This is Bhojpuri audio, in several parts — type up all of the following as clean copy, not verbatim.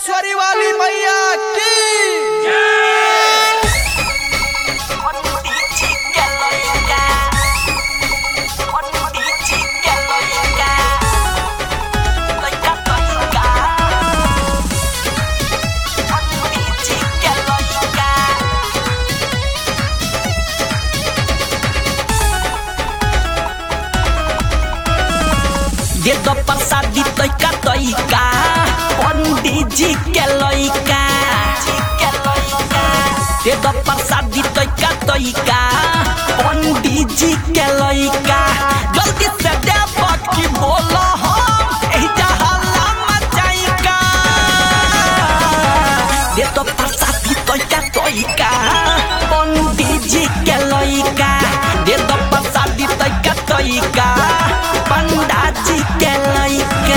मुंडेश्वरी वाली मैया की ये दो प्रसादी तोइका तोइका पंडित जी के लइका ये दो प्रसादी तोइका तोइका पंडित जी के लइका जल्दी से दे बाकी बोलो हम एही जहला मचाइका ये दो प्रसादी तोइका तोइका पंडित जी के लइका ये दो प्रसादी तोइका तोइका पंडित जी के लइका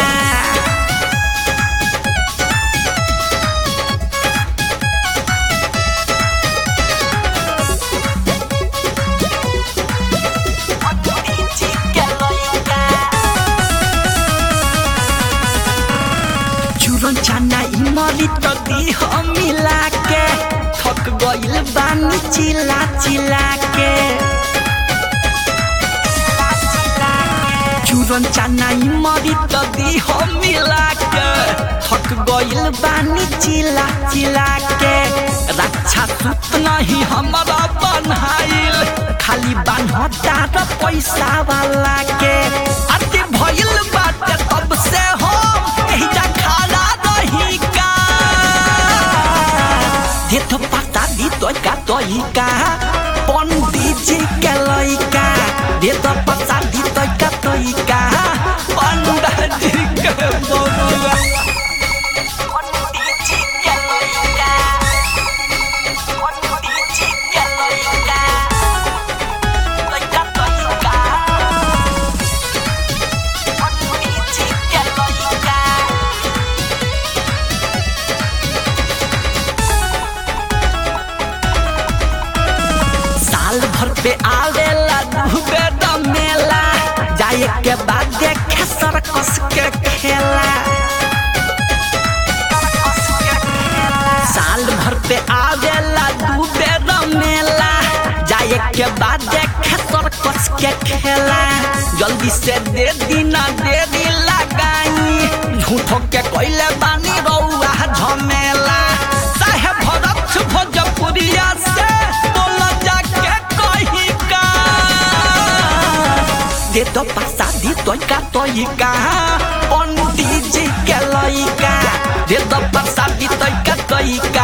चूरन चना इमली तो दी हम मिला के थक गइल बानी चिला चिला के चूरन चना इमली तो दी हम मिला के थक गइल बानी चिला चिला के रक्षा सूत नहीं हमारा बनाइल खाली बान्हता र पैसा वाला के अति भइल बाटे तब से हम एही जा खाना रही का ये तो पता दी तोइका तोइका पंडित जी के लइका ये तो पता दी तोइका तोइका पंडित जी के बबुआ भर पे आवेला डूबे द मेला जाए के बाद देखे सर्कस के खेला साल भर पे आवेला डूबे द मेला जाए के बाद देखे सर्कस के खेला जल्दी से दे दीना देरी लगाई झूठो के कोइले बानी रउआ झमेला साहेब भरत भोजपुरिया से ये तो प्रसादी तोइका तोइका पंडित जी के लइका ये तो प्रसादी तोइका तोइका